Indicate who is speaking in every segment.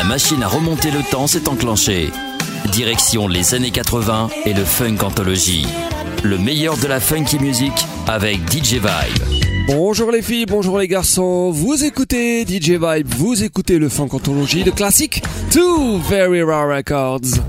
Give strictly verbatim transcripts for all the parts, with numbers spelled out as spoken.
Speaker 1: machine à remonter le temps s'est enclenchée. Direction les années quatre-vingts et le Funk Anthology. Le meilleur de la funky music avec D J Vibe.
Speaker 2: Bonjour les filles, bonjour les garçons. Vous écoutez D J Vibe, vous écoutez le Funk Anthology, le classique Two Very Rare Records.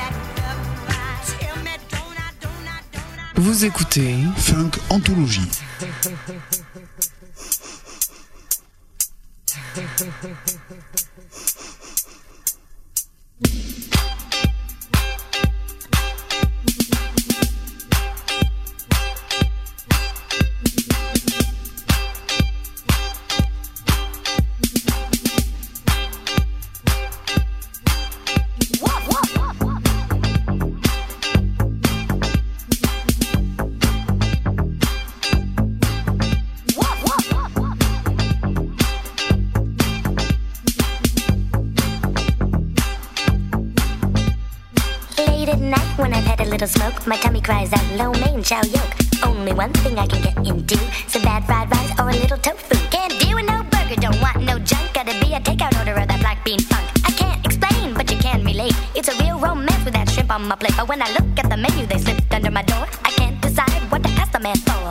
Speaker 3: Vous écoutez
Speaker 4: Funk Anthology.
Speaker 3: Smoke, my tummy cries out lo mein chow yolk. Only one thing I can get into, some bad fried rice or a little tofu. Can't deal with no burger, don't want no junk. Gotta be a takeout order of that black bean funk. I can't explain, but you can relate. It's a real romance with that shrimp on my plate. But when I look at the menu, they slipped under my door. I can't decide what to ask the man for.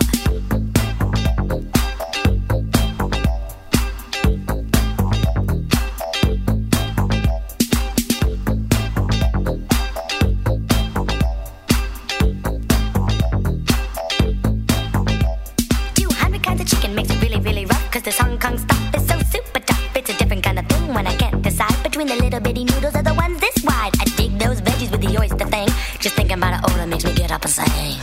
Speaker 4: This Hong Kong stuff is so super tough. It's a different kind of thing when I can't decide between the little bitty noodles or the ones this wide. I dig those veggies with the oyster thing. Just thinking about it, oh, that makes me get up and sing.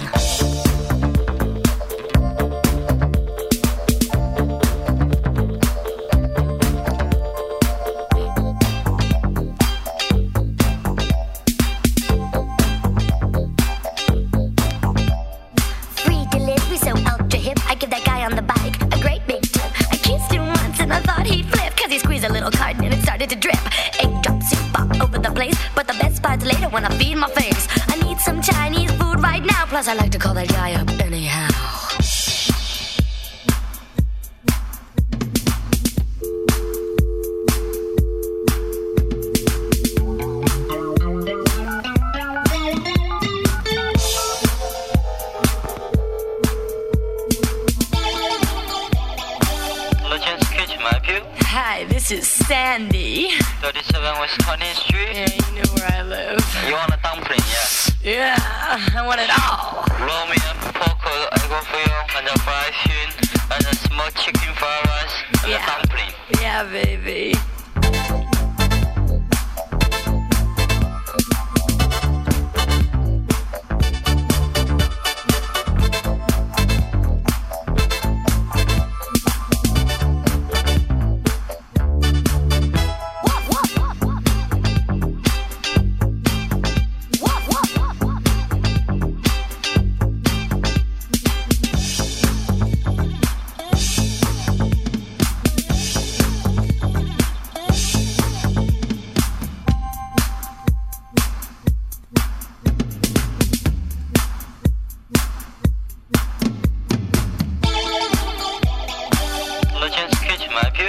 Speaker 4: Free delivery, so ultra hip. I give that guy on the bike a great big tip. I kissed him once and I thought he'd flip, cause he squeezed a little carton and it started to drip. Egg drops soup all over the place, but the best part's later when I feed my face. I need some Chinese food right now, plus I like to call that guy up anyhow. Hi, this is Sandy.
Speaker 5: thirty-seven West twentieth Street.
Speaker 4: Yeah, you know where I live.
Speaker 5: You want a dumpling, yeah?
Speaker 4: Yeah, I want it all.
Speaker 5: Roll me up pork egg filled and a fried chicken and a small chicken fried rice and
Speaker 4: Yeah.
Speaker 5: a dumpling.
Speaker 4: Yeah, baby.
Speaker 5: Legends Kitchen, my view.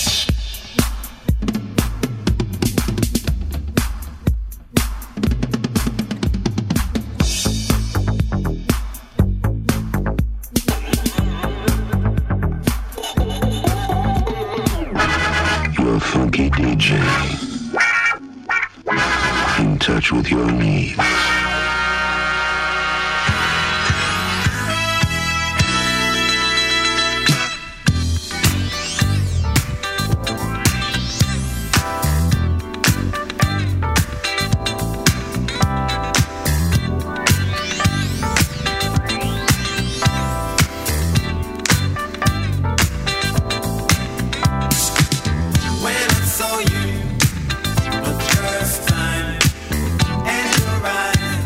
Speaker 6: You're a funky D J, in touch with your needs.
Speaker 7: When I saw you the first time, and your eyes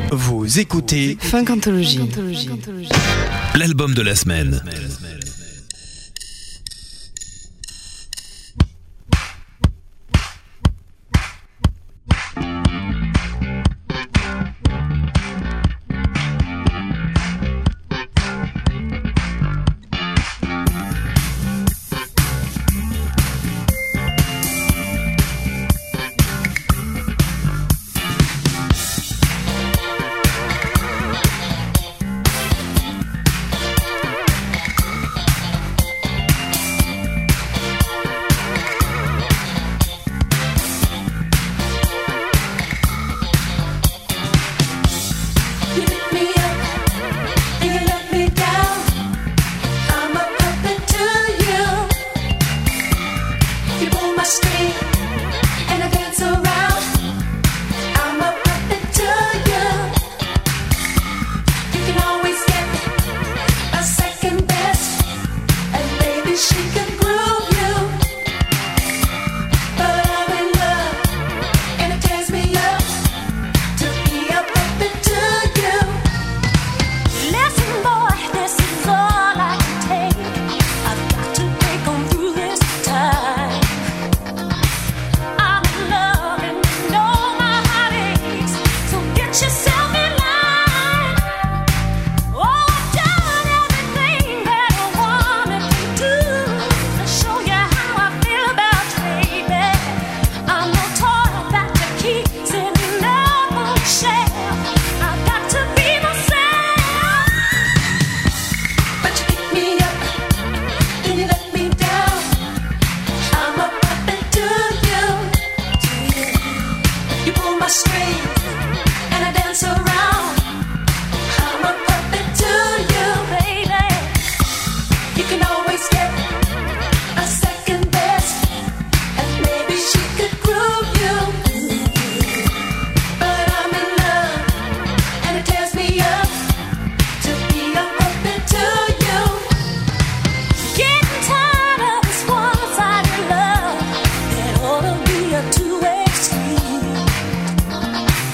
Speaker 7: Vous écoutez
Speaker 8: Funkantologie.
Speaker 7: L'album de la semaine.
Speaker 9: Two-way street.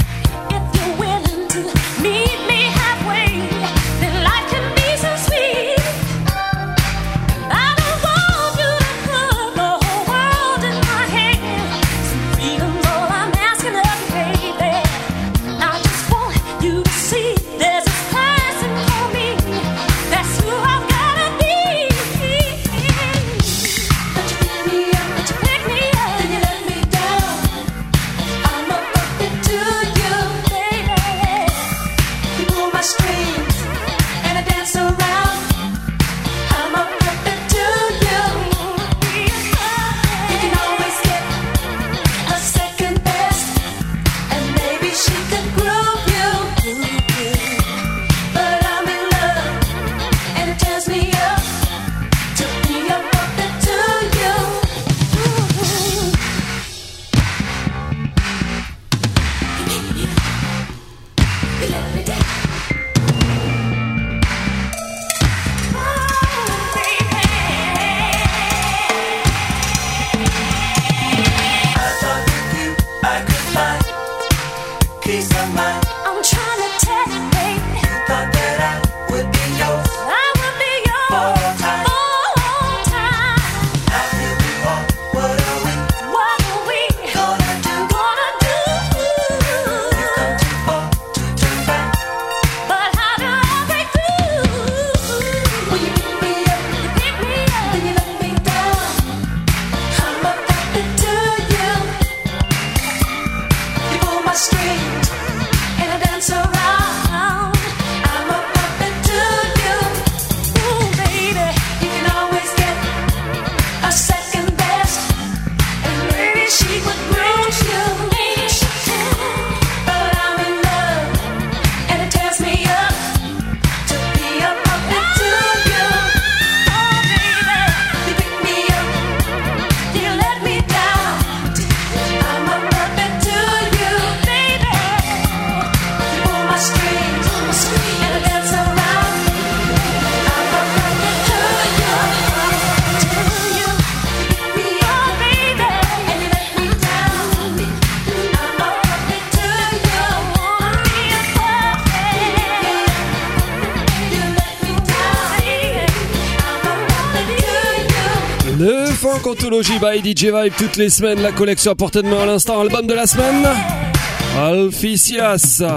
Speaker 2: Funkantologie by D J Vibe toutes les semaines. La collection à portée de main à l'instant. Album de la semaine, Alficias.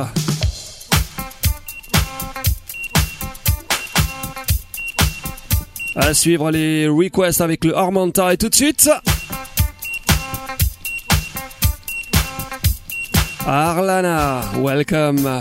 Speaker 2: À suivre les requests avec le Armanta et tout de suite Arlana, welcome.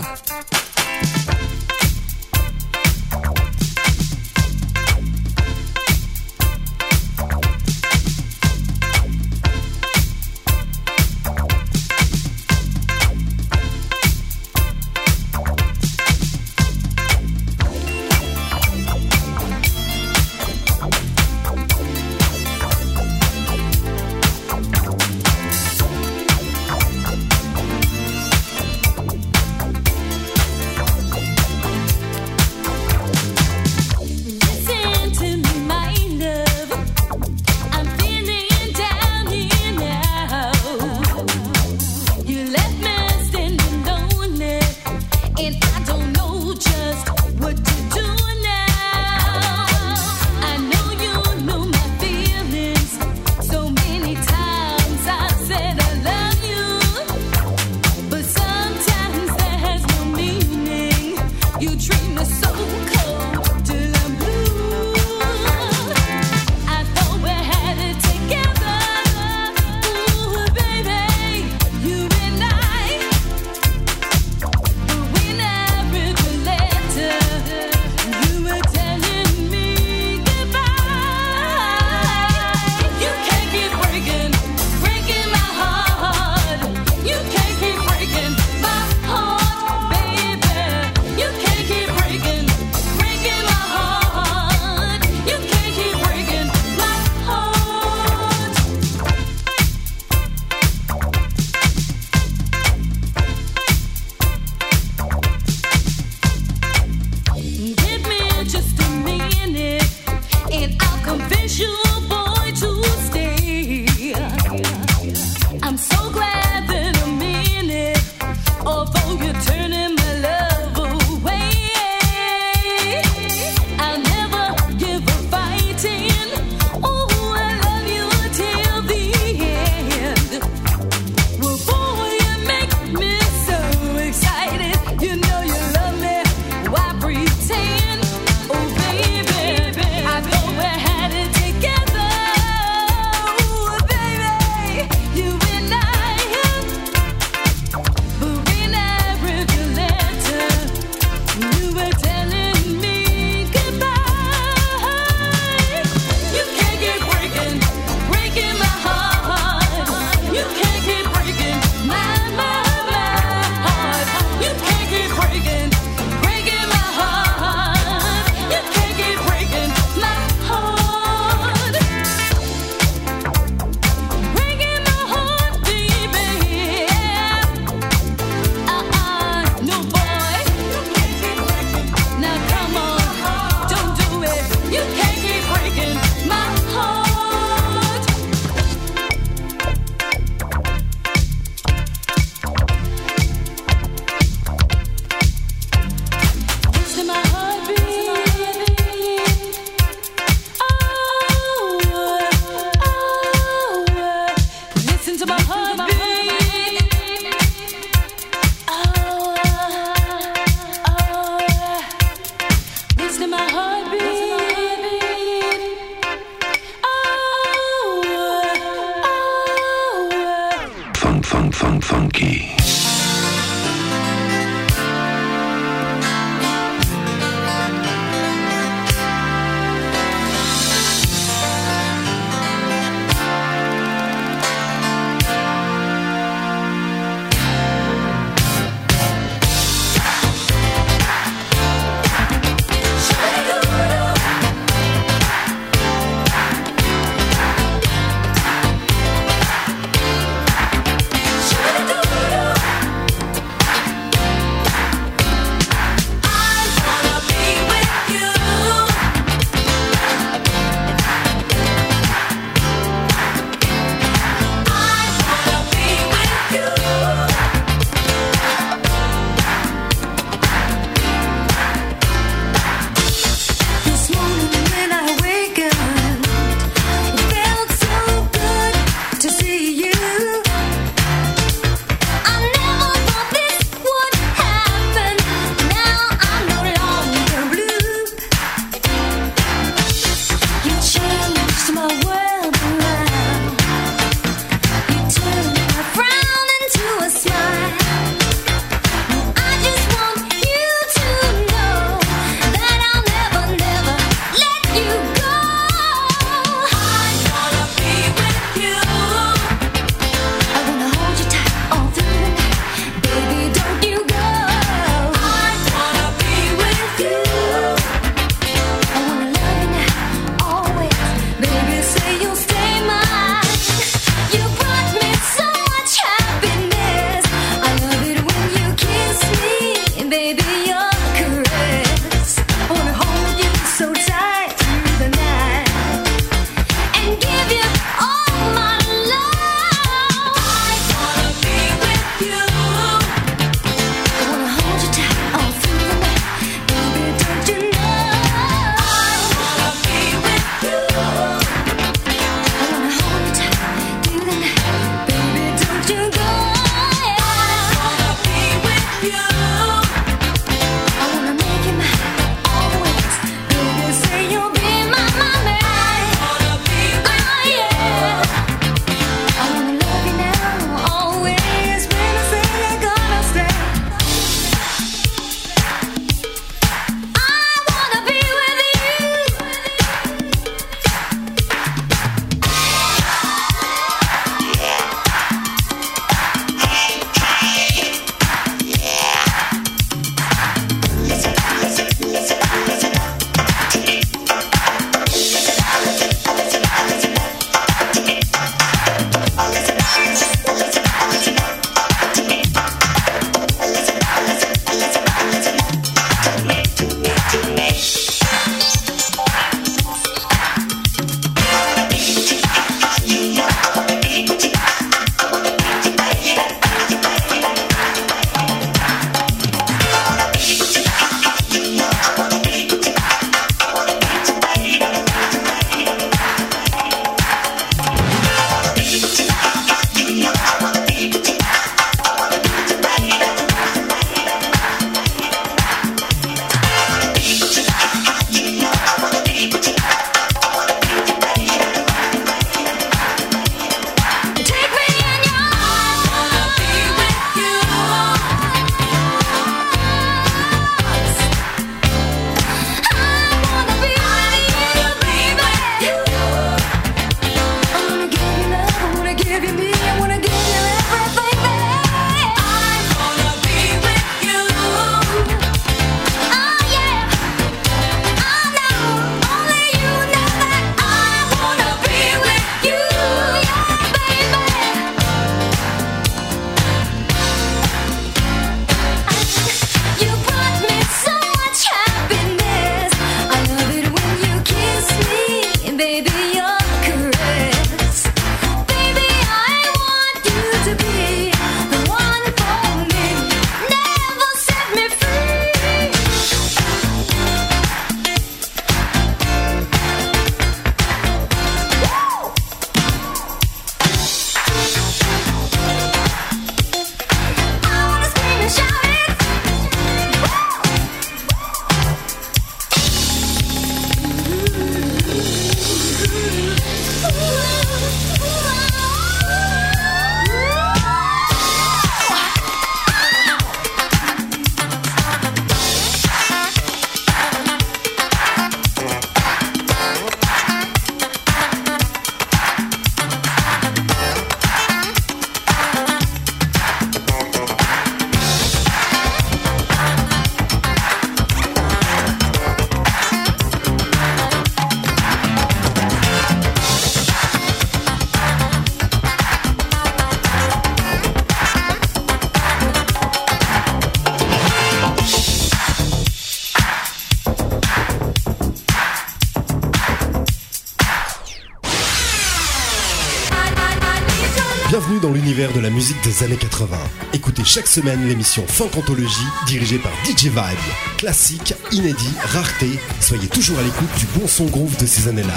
Speaker 8: Bienvenue dans l'univers de la musique des années quatre-vingts. Écoutez chaque semaine l'émission Funk Anthologie dirigée par D J Vibe. Classique, inédit, rareté, soyez toujours à l'écoute du bon son groove de ces années-là.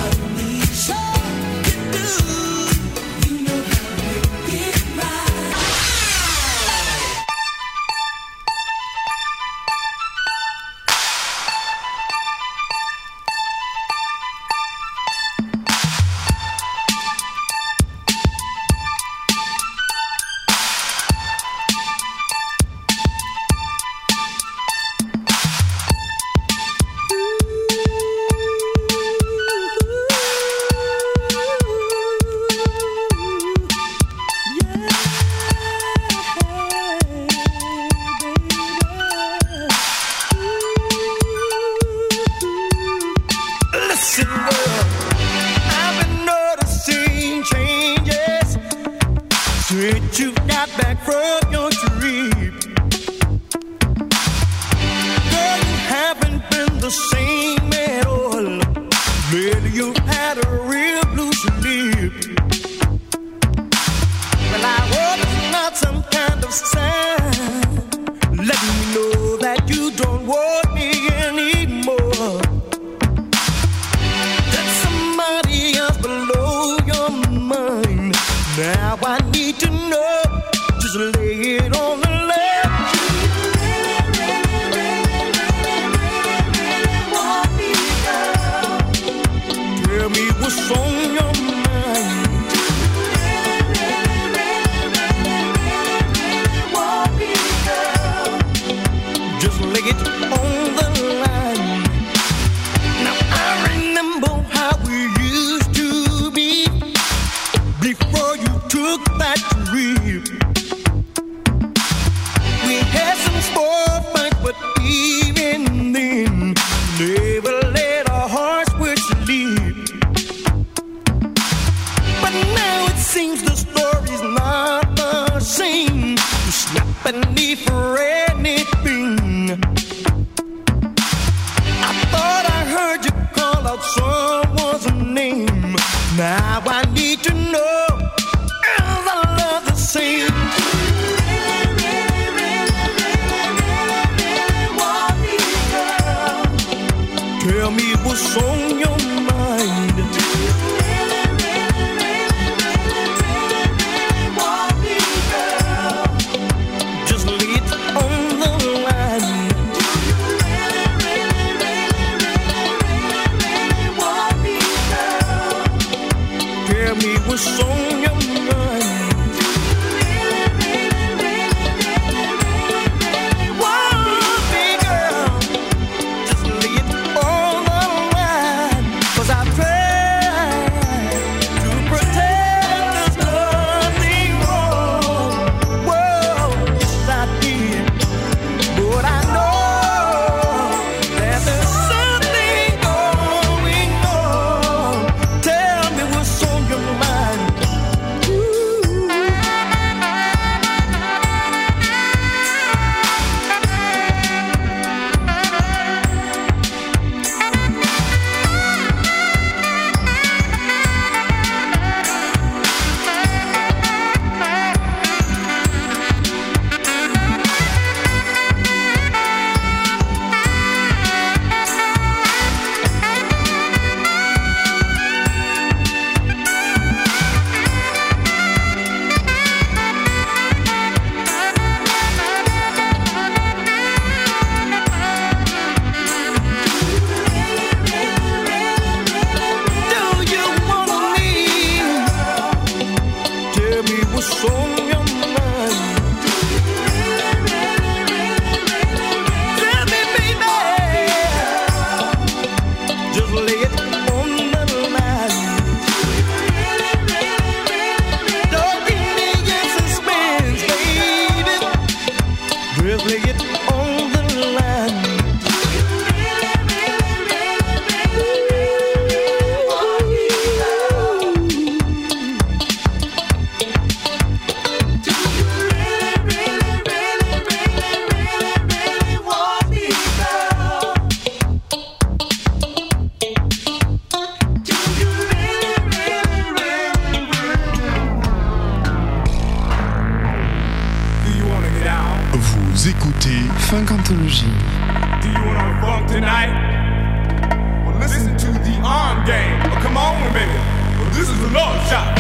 Speaker 9: Just lead Vous écoutez Funkantology.
Speaker 10: Do you wanna funk tonight? Well, listen to the arm game. Oh, come on, baby. Well, this is a love shot.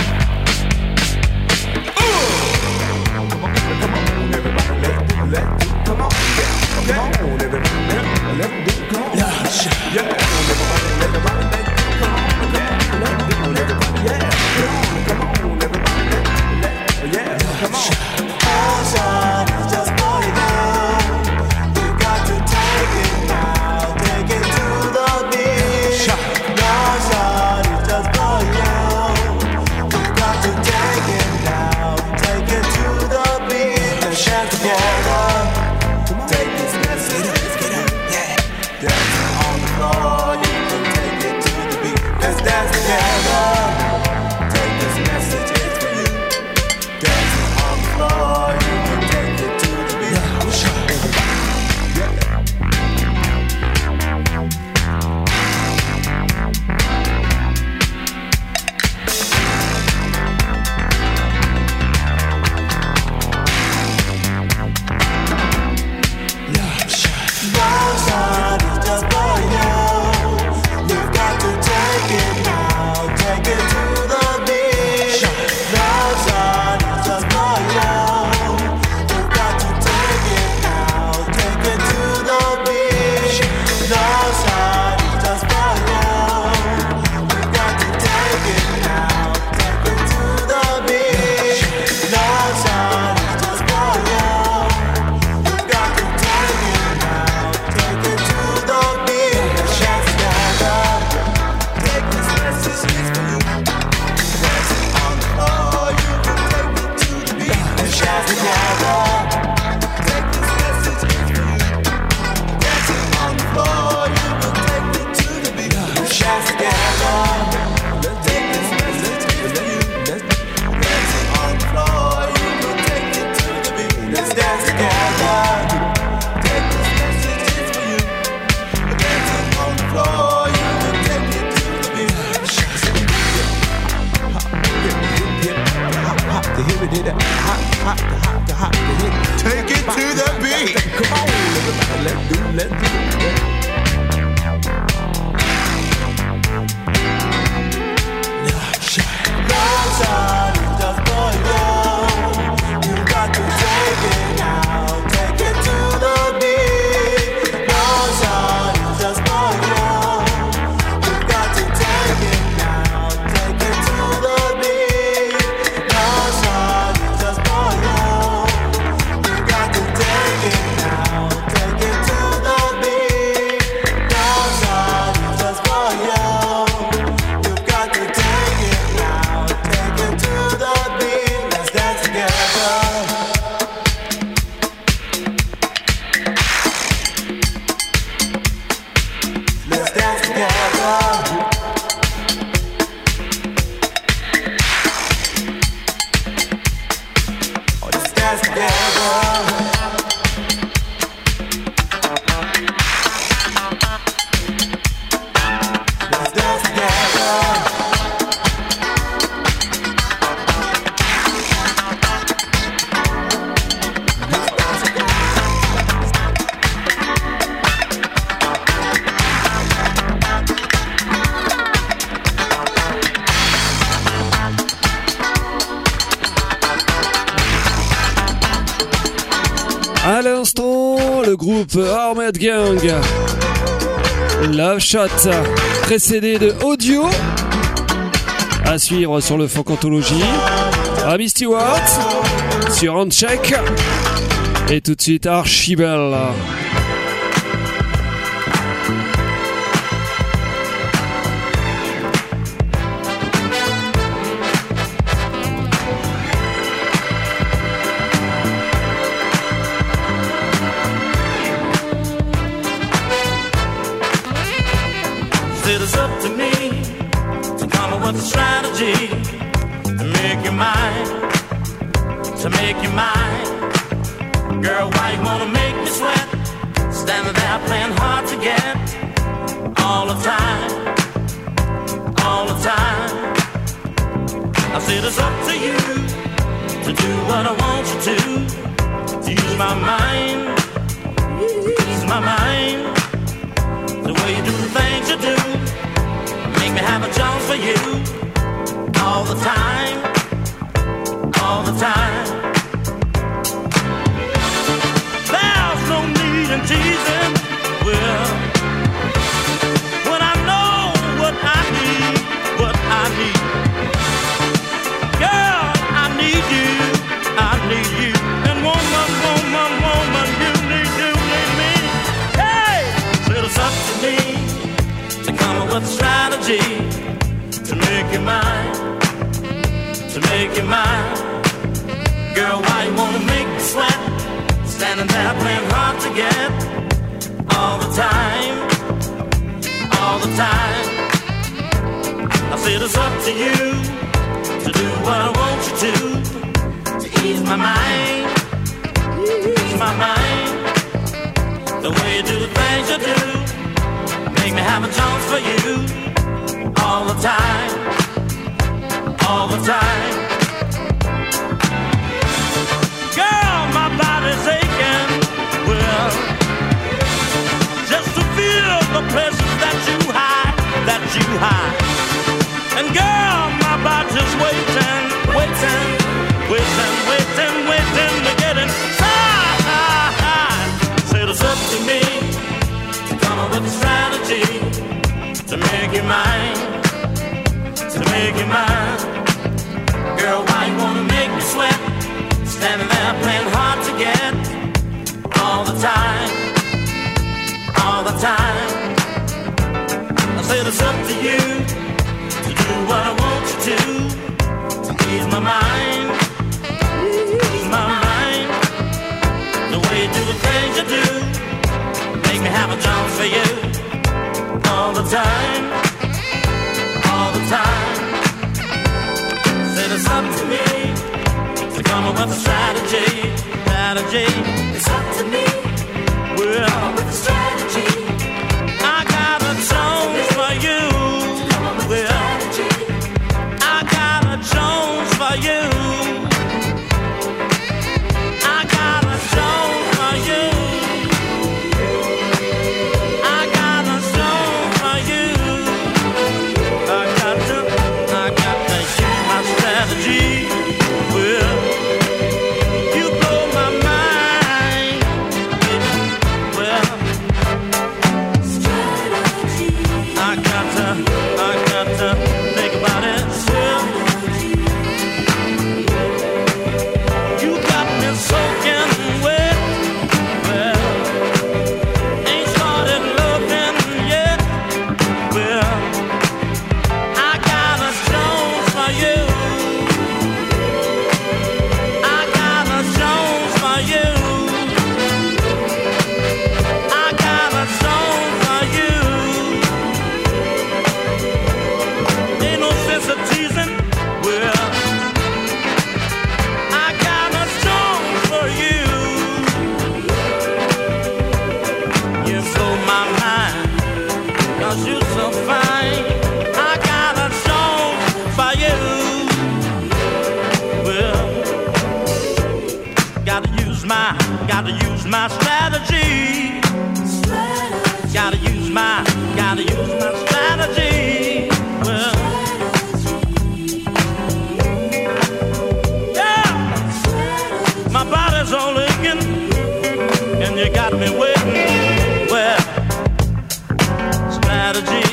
Speaker 10: Ooh. Come on, come on, everybody, let it do, let it do. Come on, yeah. Come on, everybody, let it, let it do. Come on, love shot. Yeah, come on, everybody, let everybody, let it do. Come on, yeah, let it do, everybody, yeah. Come on, come on, everybody, let it, let it, yeah. Come on. Love shot is just for you now. You got to take it now, take it to the beat. Love shot is just for you. You got to take it now, take it to the beat. Let's dance together. Take this message, let's get up, yeah. Dancing on the floor, you can take it to the beat. Let's dance together. Take this message, it's for you. Dancing on the floor, you can take it to the beat. Yeah, we'll show everybody.
Speaker 2: À l'instant, le groupe Armed Gang, Love Shot, précédé de Audio, à suivre sur le Funkantology, Amy Stewart, sur Uncheck, et tout de suite Archibel.
Speaker 11: It's up to me to come up with a strategy to make you mine, to make you mine. Girl, why you wanna make me sweat? Standing there playing hard to get all the time, all the time. I said it's up to you to do what I want you to, to use my mind the time, all the time. There's no need in teasing, well, when I know what I need, what I need. Girl, I need you, I need you. And woman, woman, woman, you need, you need me. Hey, so it's up to me to come up with a strategy to make you mine, to make you mine. Girl, why you wanna make me sweat? Standing there playing hard to get all the time, all the time. I said it's up to you to do what I want you to, to ease my mind, ease my mind. The way you do the things you do, make me have a chance for you all the time, all the time. Girl, my body's aching, well, just to feel the places that you hide, that you hide. And girl, my body's waiting, waiting, waiting, waiting, waiting to get inside. Said it's up to me to come up with a strategy to make you mine, to make you mine. Girl, why you wanna make me sweat? Standing there playing hard to get all the time, all the time. I said it's up to you to do what I want you to, to ease my mind, ease my mind. The way you do the things you do, make me have a chance for you all the time, all the time. Said it's up to me to come up with a strategy, strategy. It's up to me, well, come up with a strategy. I got a Jones for you, well, I got a Jones for you. I got a Jones for you. I got a Jones for you. I got to, I got to use my strategy. Well, you blow my mind. Well, strategy. I got to, I got to think about it. Well, you got me soaking wet. Well, ain't started loving yet. Well, I got a Jones for you. I got a Jones for you. I got a Jones for you. Ain't no sense of teasing. Well, I got a Jones for you. You blow my mind, 'cause you're so fine. I got a Jones for you. Well, gotta use my, gotta use my strategy. Gotta use my, gotta use my strategy. Well, yeah, my body's all aching, and you got me waiting. Well, strategy.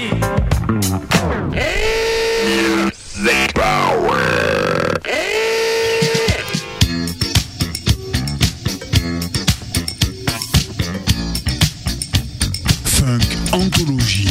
Speaker 6: Music power.
Speaker 9: Funk Anthologie.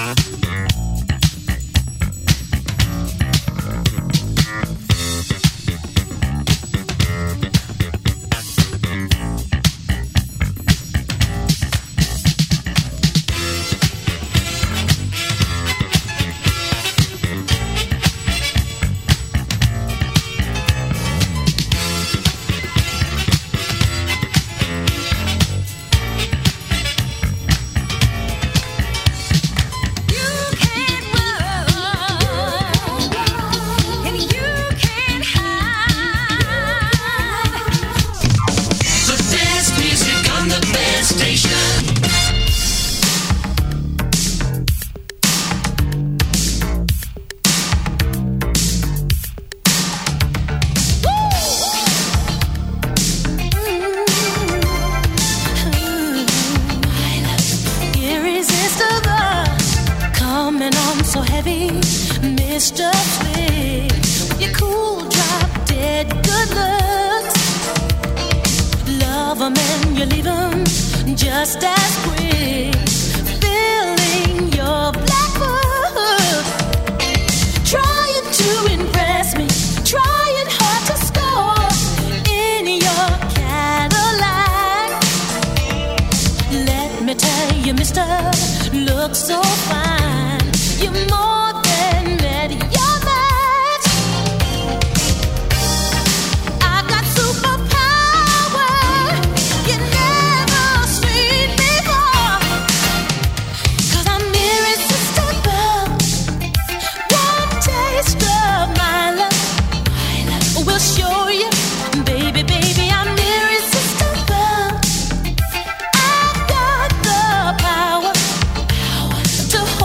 Speaker 12: To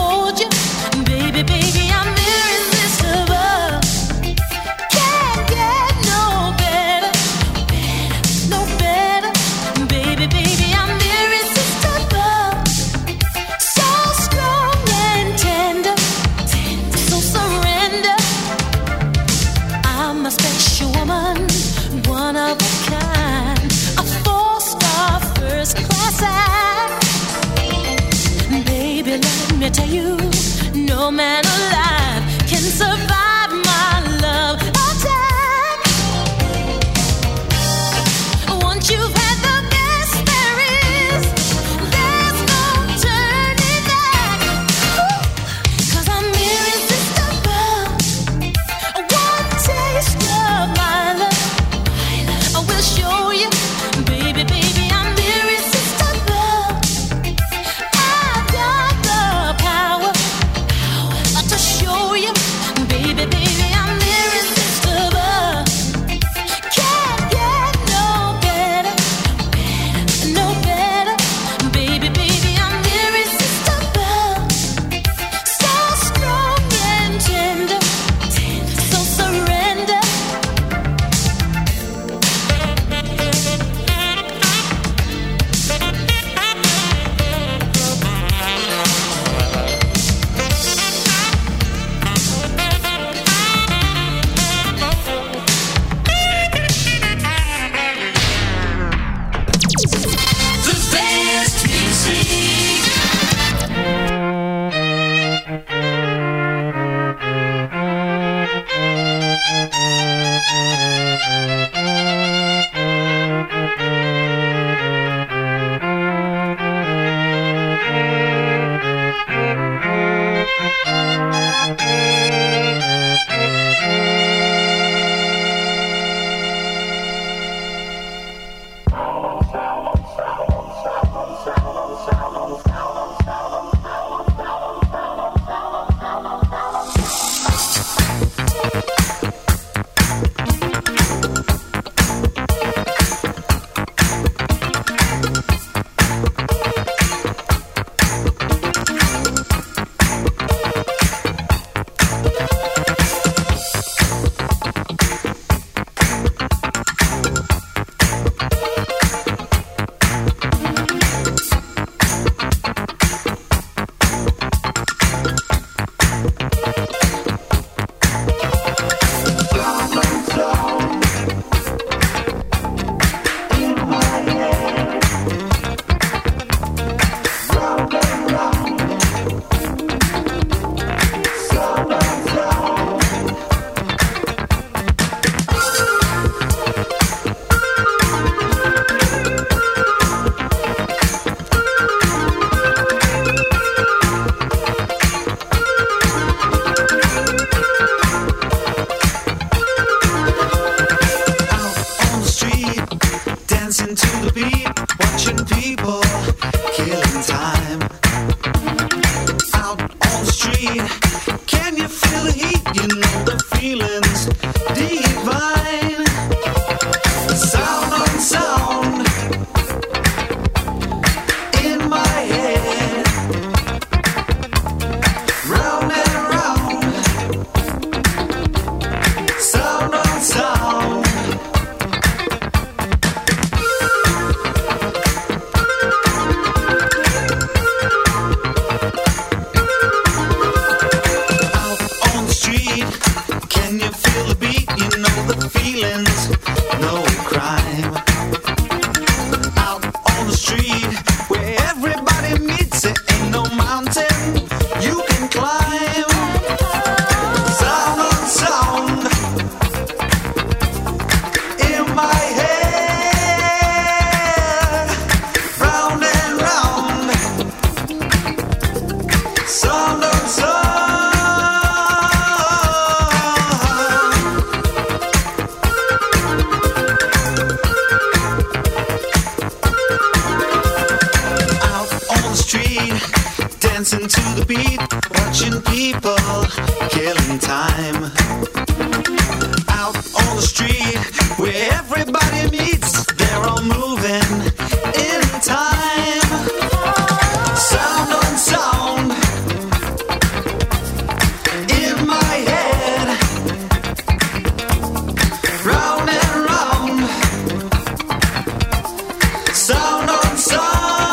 Speaker 12: street. Can you feel the heat? You know the feeling's divine. Sound on sound in my head, round and round. Sound on sound. Can you feel the beat? You know the feelings, no crime. Out on the street where everybody meets, it ain't no mountain you can climb. Sound on sound in my head, round and round. Sound on sound. Dancing to the beat, watching people killing time. Out on the street where everybody meets, they're all moving in time. Sound on sound in my head, round and round. Sound on sound.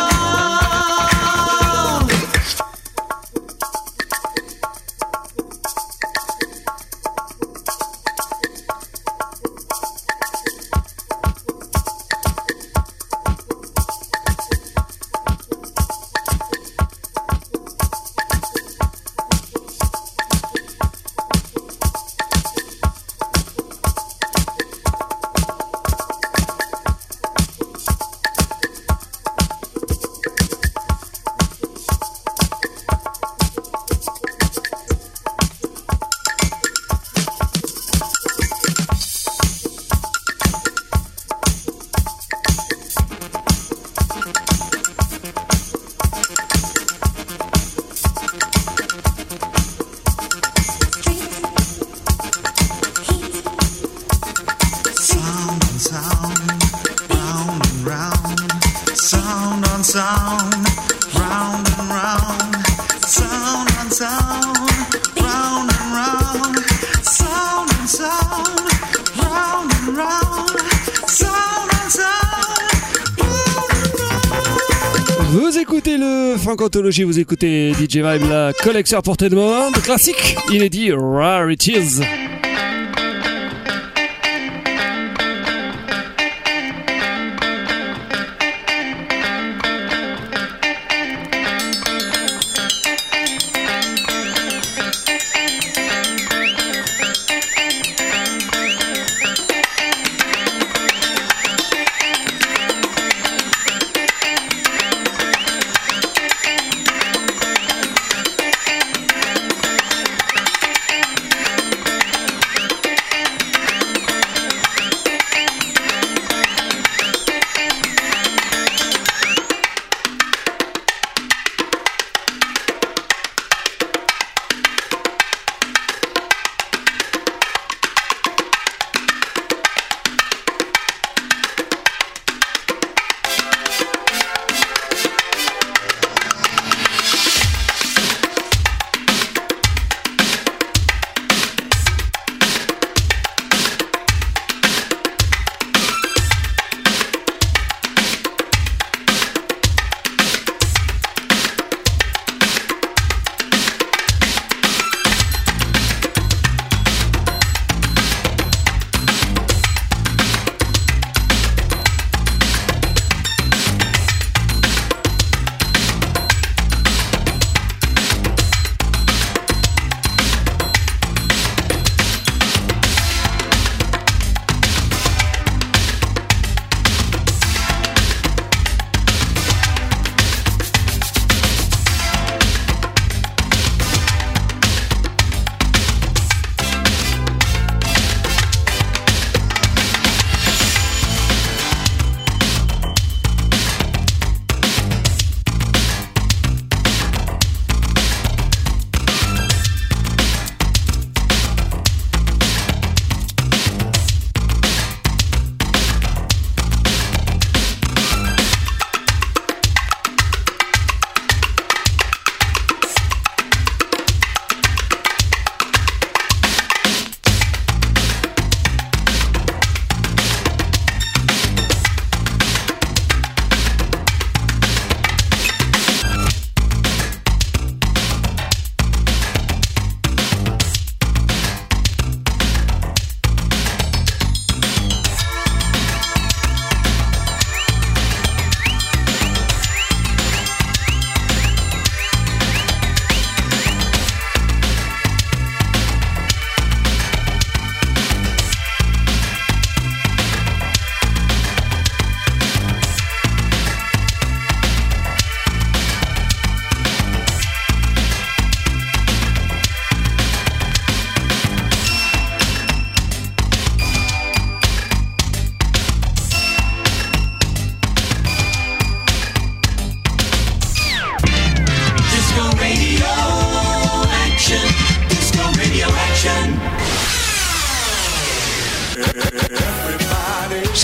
Speaker 2: Vous écoutez le Funk Anthology, vous écoutez D J Vibe, la collection à portée de main de classiques inédits, Rarities.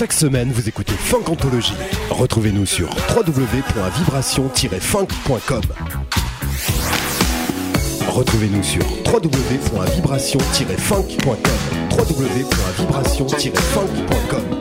Speaker 8: Chaque semaine, vous écoutez Funk Anthology. Retrouvez-nous sur w w w point vibration tiret funk point com. Retrouvez-nous sur w w w point vibration tiret funk point com. w w w point vibration tiret funk point com.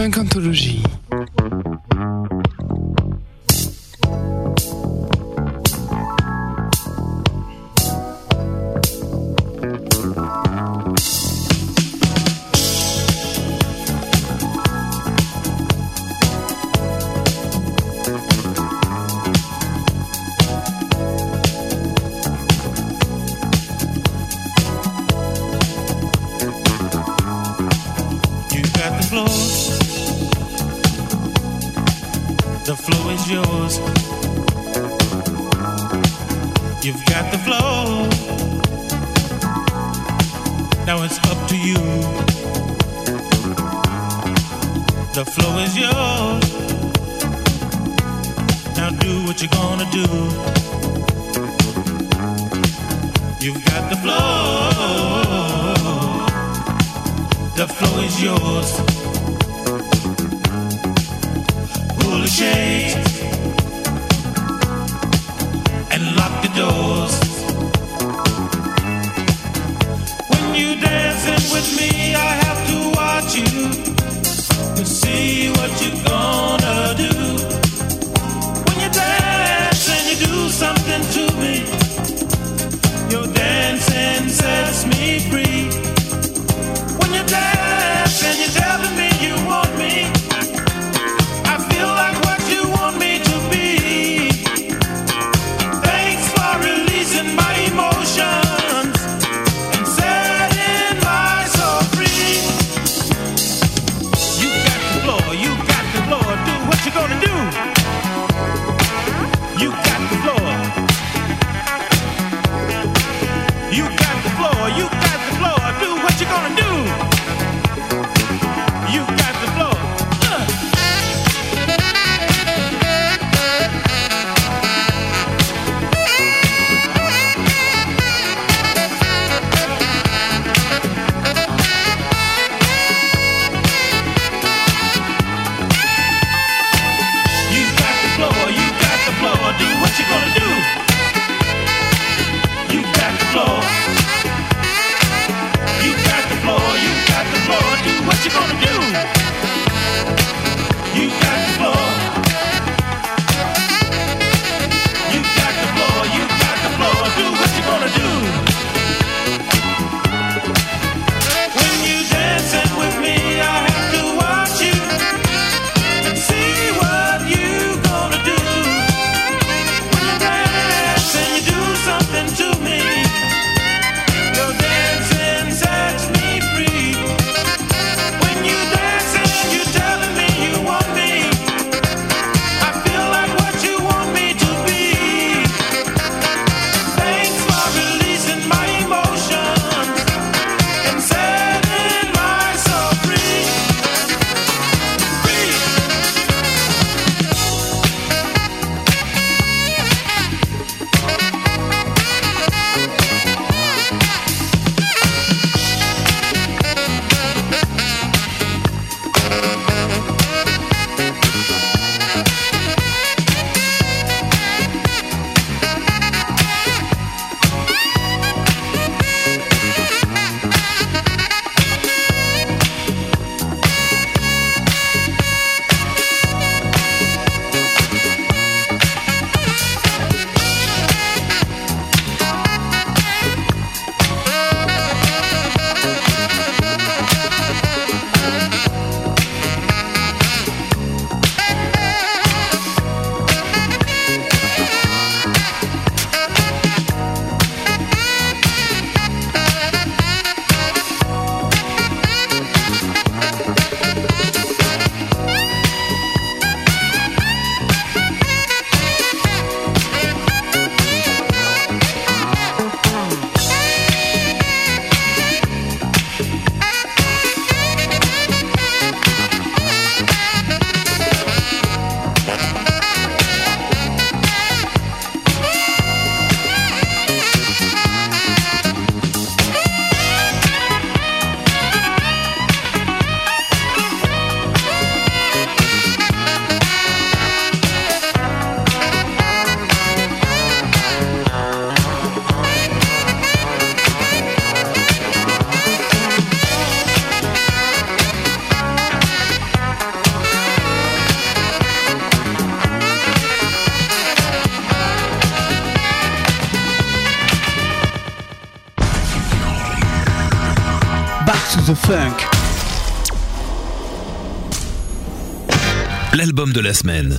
Speaker 13: Funk Anthology.
Speaker 11: The flow is yours. You've got the flow. Now it's up to you. The flow is yours. Now do what you're gonna do. You've got the flow. The flow is yours. Pull the shades and lock the doors. When you dancing with me, I have to watch you to see what you're gonna do. When you dance and you do something to me, your dancing sets me free. When you dance and you're telling me you want me, you got the
Speaker 9: the funk.
Speaker 7: L'album de la semaine.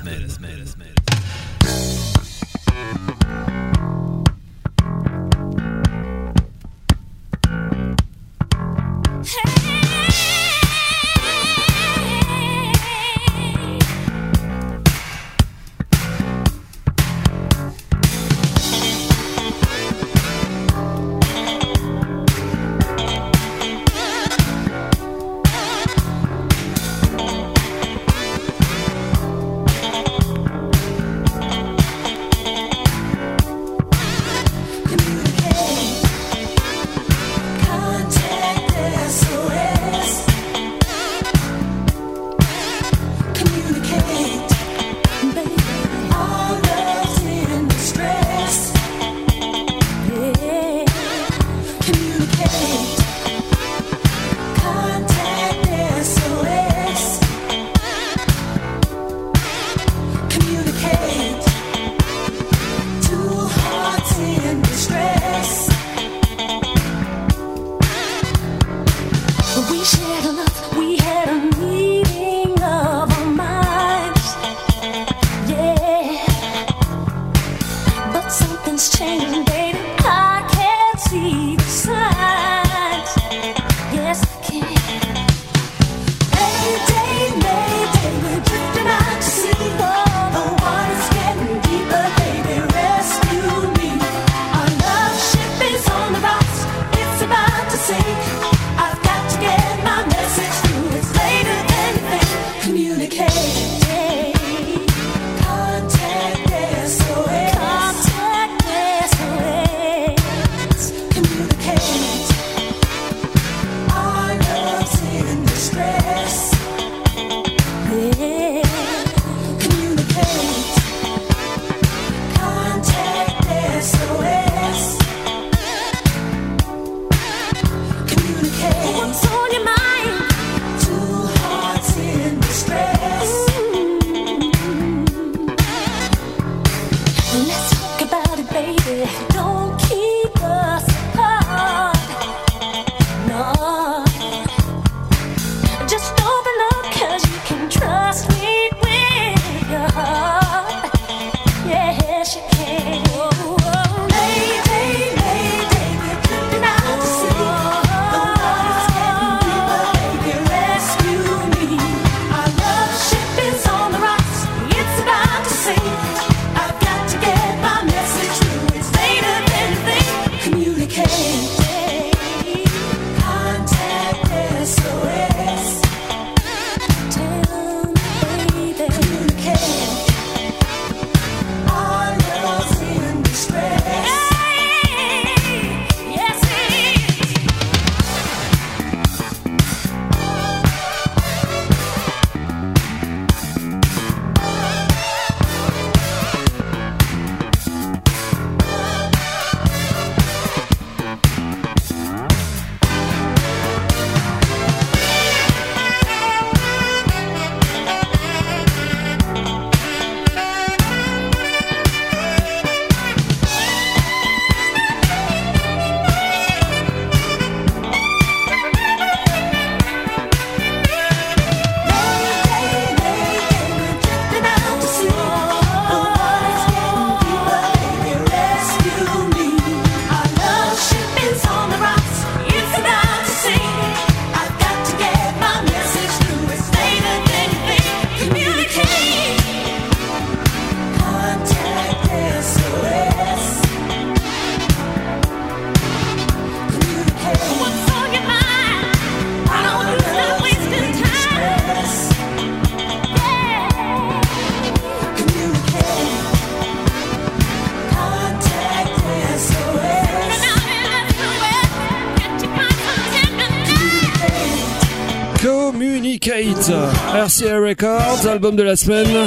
Speaker 2: Communicate, R C A Records, album de la semaine,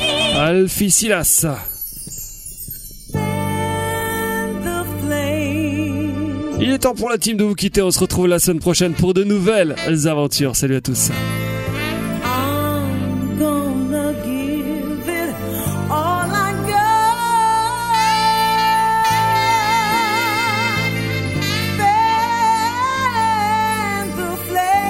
Speaker 2: Alfie Silas. Il est temps pour la team de vous quitter, on se retrouve la semaine prochaine pour de nouvelles aventures. Salut à tous.
Speaker 13: Flame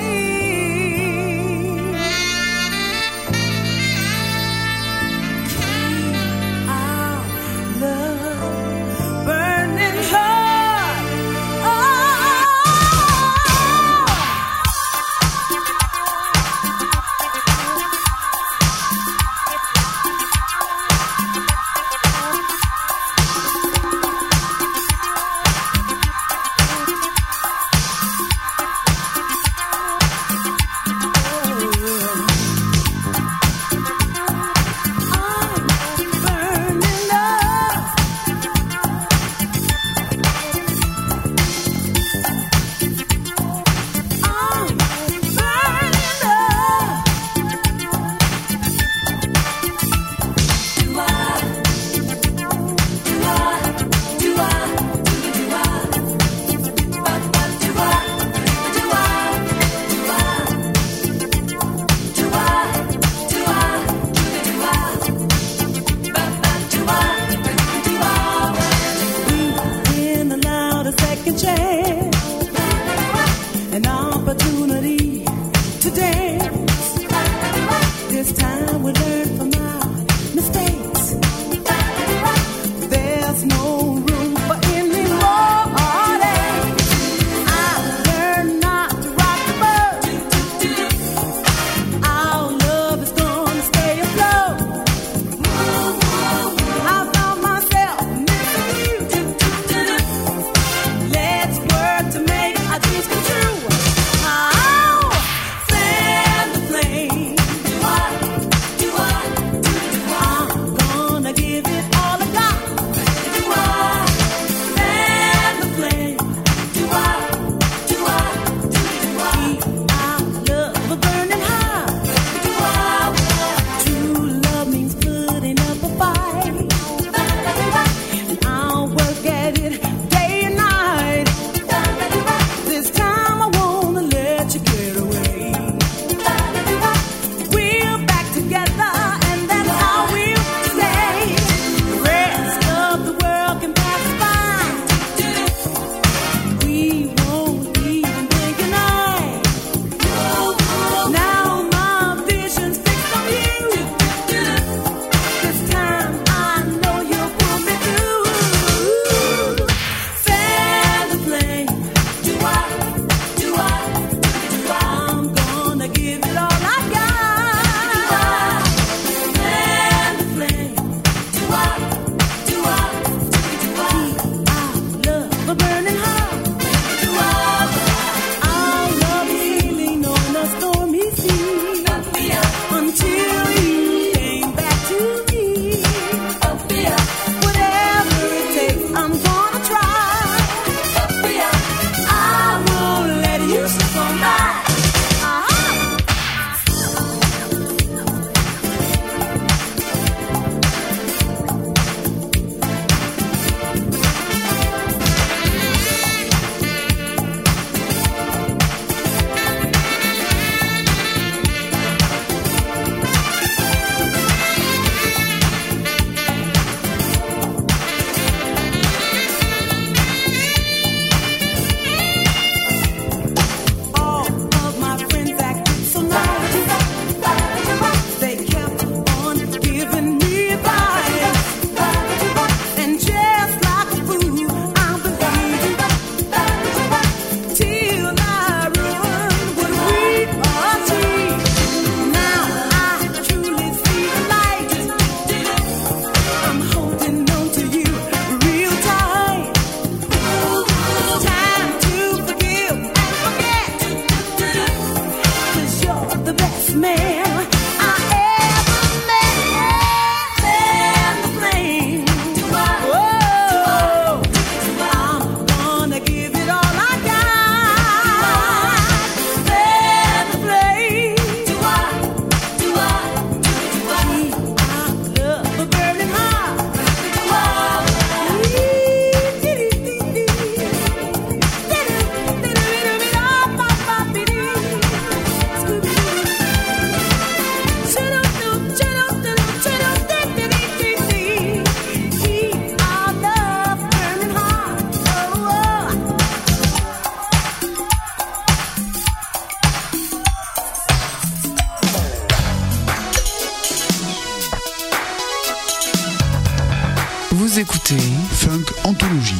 Speaker 13: Vous écoutez
Speaker 9: Funk Anthologie.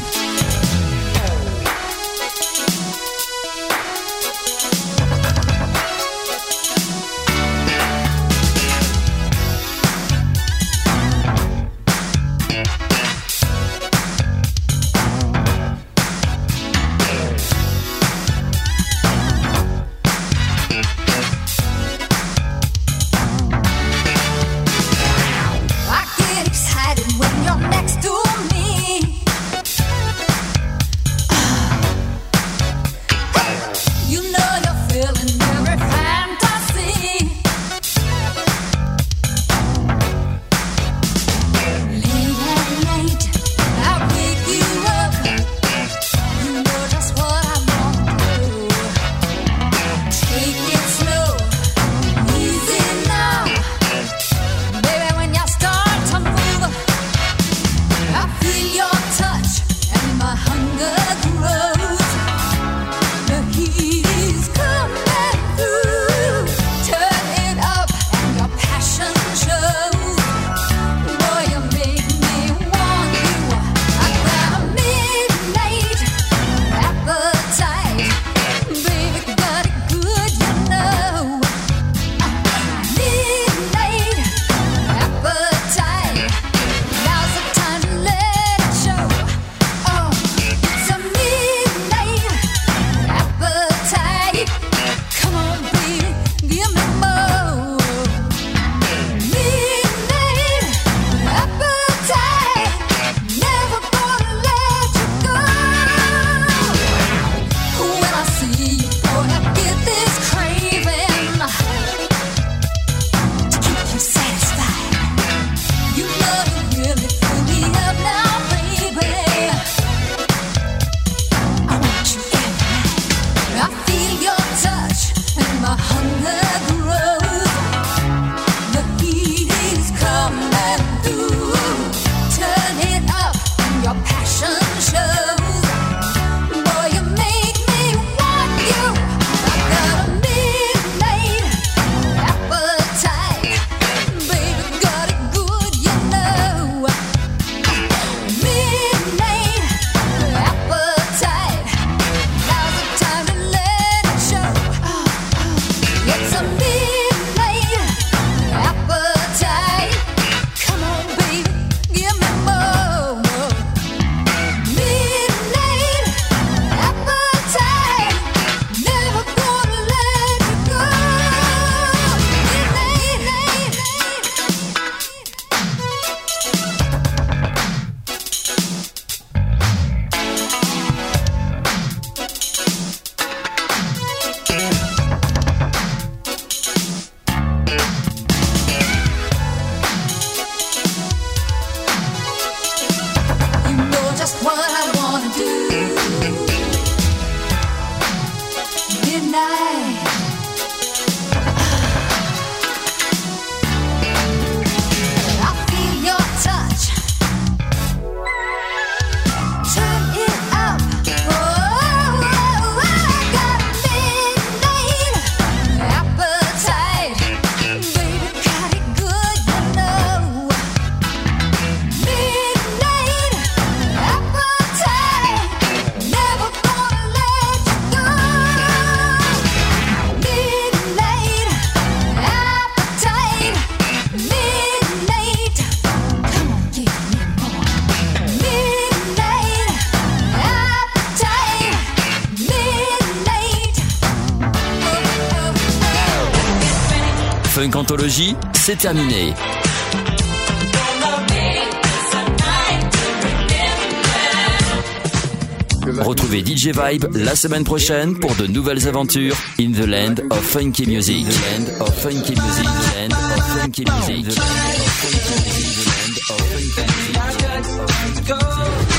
Speaker 1: Funk Anthologie, c'est terminé. Retrouvez D J Vibe la semaine prochaine pour de nouvelles aventures in the land of funky music. The land of funky music. The land of funky music. The land of funky music. The land of funky music.